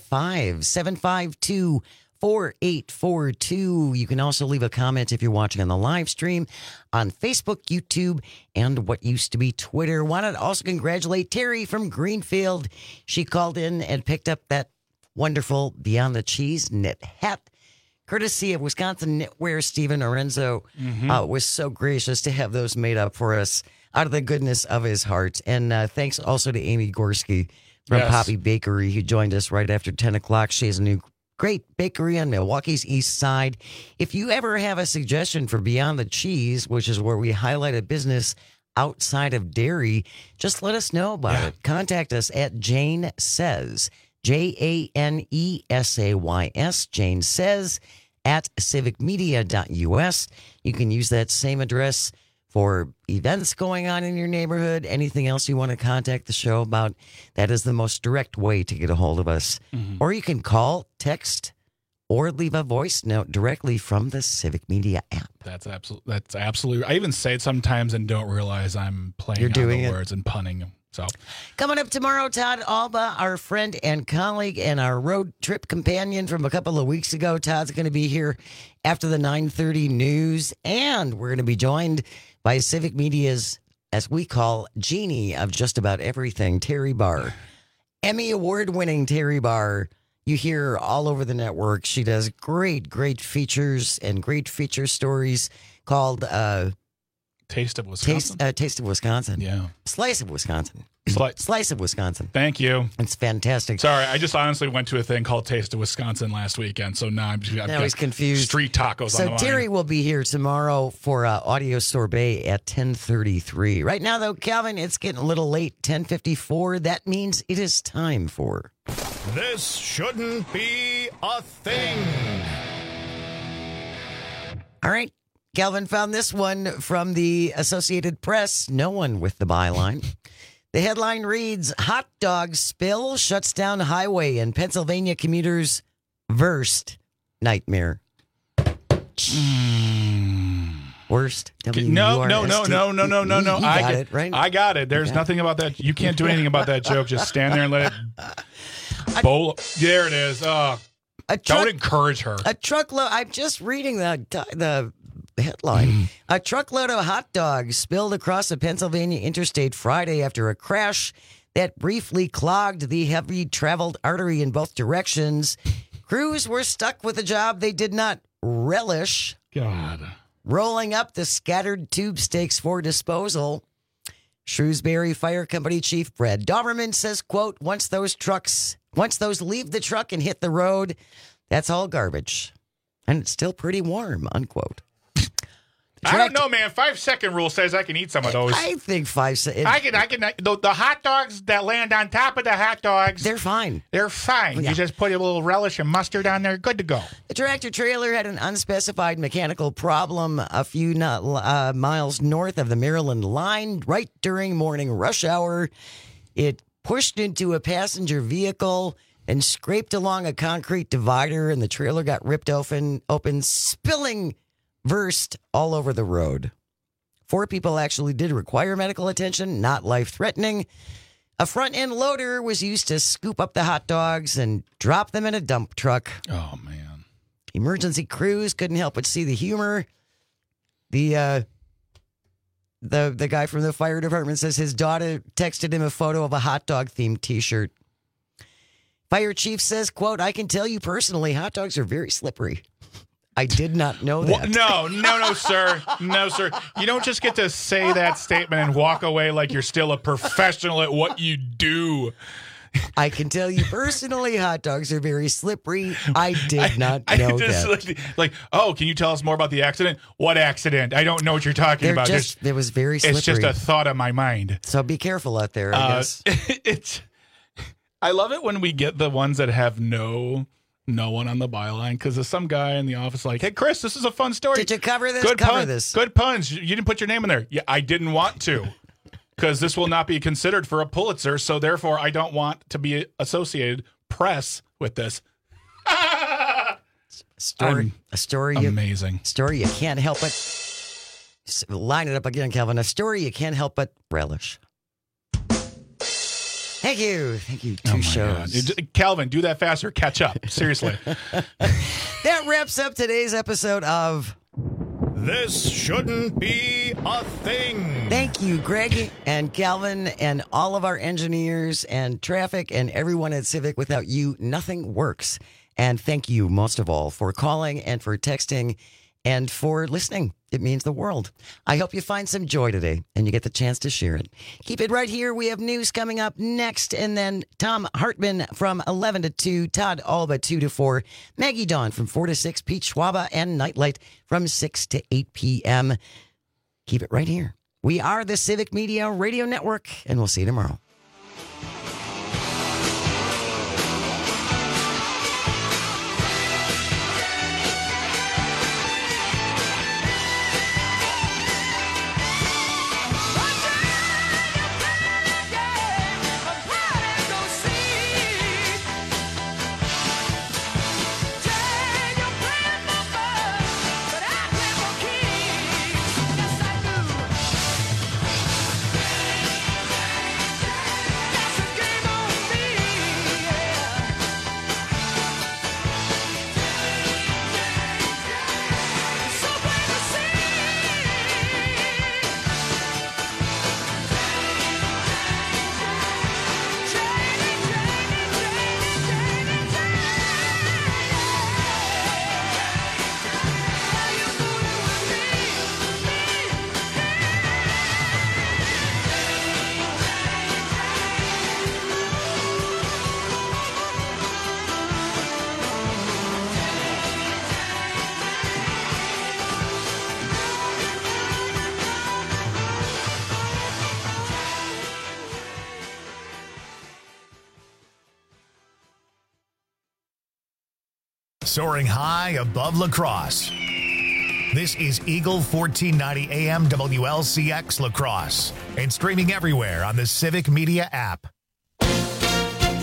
855-752-4842. You can also leave a comment if you're watching on the live stream on Facebook, YouTube, and what used to be Twitter. Wanted to also congratulate Terry from Greenfield. She called in and picked up that wonderful Beyond the Cheese knit hat, courtesy of Wisconsin Knitwear. Stephen Lorenzo was so gracious to have those made up for us out of the goodness of his heart. And thanks also to Amy Gorski from Poppy Bakery, who joined us right after 10 o'clock. She has a new great bakery on Milwaukee's east side. If you ever have a suggestion for Beyond the Cheese, which is where we highlight a business outside of dairy, just let us know about it. Contact us at Jane Says, JANESAYS, Jane Says, at civicmedia.us. You can use that same address for events going on in your neighborhood, anything else you want to contact the show about. That is the most direct way to get a hold of us. Or you can call, text, or leave a voice note directly from the Civic Media app. That's absolutely. I even say it sometimes and don't realize I'm playing on the words and punning them. So, coming up tomorrow, Todd Albaugh, our friend and colleague and our road trip companion from a couple of weeks ago. Todd's going to be here after the 9:30 news, and we're going to be joined by Civic Media's, as we call, genie of just about everything, Terry Barr. Emmy Award-winning Terry Barr. You hear her all over the network. She does great features and great feature stories called Taste of Wisconsin. Taste of Wisconsin. Yeah. Slice of Wisconsin. Slice of Wisconsin. Thank you. It's fantastic. Sorry, I just honestly went to a thing called Taste of Wisconsin last weekend, so now he's confused. Street tacos on the mind. So Terry will be here tomorrow for Audio Sorbet at 10:33. Right now, though, Calvin, it's getting a little late, 10:54. That means it is time for... This shouldn't be a thing. All right. Calvin found this one from the Associated Press. No one with the byline. The headline reads, Hot dog spill shuts down highway and Pennsylvania commuters' worst nightmare. Worst. No. You got it, right? I got it. There's nothing about that. You can't do anything about that joke. Just stand there and let it bowl. There it is. Don't encourage her. A truckload. I'm just reading the headline. A truckload of hot dogs spilled across a Pennsylvania interstate Friday after a crash that briefly clogged the heavily traveled artery in both directions. Crews were stuck with a job they did not relish. God. Rolling up the scattered tube steaks for disposal. Shrewsbury Fire Company Chief Brad Doberman says, quote, once those leave the truck and hit the road, that's all garbage. And it's still pretty warm, unquote. I don't know, man. 5-second rule says I can eat some of those. I think 5 seconds. I can. The hot dogs that land on top of the hot dogs. They're fine. They're fine. Yeah. You just put a little relish and mustard on there. Good to go. The tractor trailer had an unspecified mechanical problem a few miles north of the Maryland line right during morning rush hour. It pushed into a passenger vehicle and scraped along a concrete divider, and the trailer got ripped open, spilling versed all over the road. 4 people actually did require medical attention, not life-threatening. A front-end loader was used to scoop up the hot dogs and drop them in a dump truck. Oh, man. Emergency crews couldn't help but see the humor. The guy from the fire department says his daughter texted him a photo of a hot dog-themed T-shirt. Fire chief says, quote, I can tell you personally, hot dogs are very slippery. I did not know that. No, sir. No, sir. You don't just get to say that statement and walk away like you're still a professional at what you do. I can tell you personally, hot dogs are very slippery. I did not know that. Like, oh, can you tell us more about the accident? What accident? I don't know what you're talking about. It was very slippery. It's just a thought on my mind. So be careful out there, I guess. I love it when we get the ones that have no one on the byline, because there's some guy in the office like, hey, Chris, this is a fun story. Did you cover this? Cover this. Good puns. You didn't put your name in there. Yeah, I didn't want to, because this will not be considered for a Pulitzer, so therefore I don't want to be associated press with this. A story. Amazing. Story you can't help but line it up again, Calvin. A story you can't help but relish. Thank you. 2 shows. God. Calvin, do that faster. Catch up. Seriously. That wraps up today's episode of This Shouldn't Be a Thing. Thank you, Greg and Calvin and all of our engineers and traffic and everyone at Civic. Without you, nothing works. And thank you, most of all, for calling and for texting and for listening. It means the world. I hope you find some joy today and you get the chance to share it. Keep it right here. We have news coming up next. And then Tom Hartman from 11 to 2, Todd Alba 2 to 4, Maggie Dawn from 4 to 6, Pete Schwaba and Nightlight from 6 to 8 p.m. Keep it right here. We are the Civic Media Radio Network, and we'll see you tomorrow. Soaring high above La Crosse. This is Eagle 1490 AM WLCX La Crosse and streaming everywhere on the Civic Media app.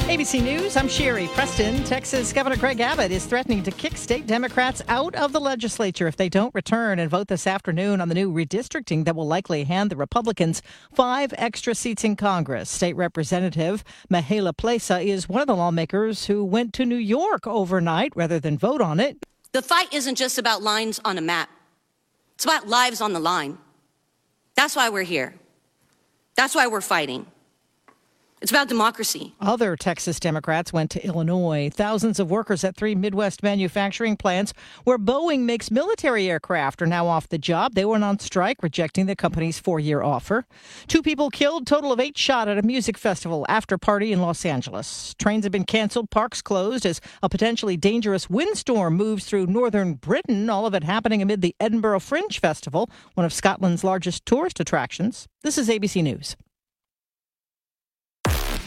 ABC News, I'm Sherry Preston. Texas Governor Greg Abbott is threatening to kick state Democrats out of the legislature if they don't return and vote this afternoon on the new redistricting that will likely hand the Republicans 5 extra seats in Congress. State Representative Mihaela Plesa is one of the lawmakers who went to New York overnight rather than vote on it. The fight isn't just about lines on a map. It's about lives on the line. That's why we're here. That's why we're fighting. It's about democracy. Other Texas Democrats went to Illinois. Thousands of workers at 3 Midwest manufacturing plants where Boeing makes military aircraft are now off the job. They went on strike, rejecting the company's 4-year offer. 2 people killed, total of 8 shot at a music festival after party in Los Angeles. Trains have been canceled, parks closed as a potentially dangerous windstorm moves through northern Britain. All of it happening amid the Edinburgh Fringe Festival, one of Scotland's largest tourist attractions. This is ABC News.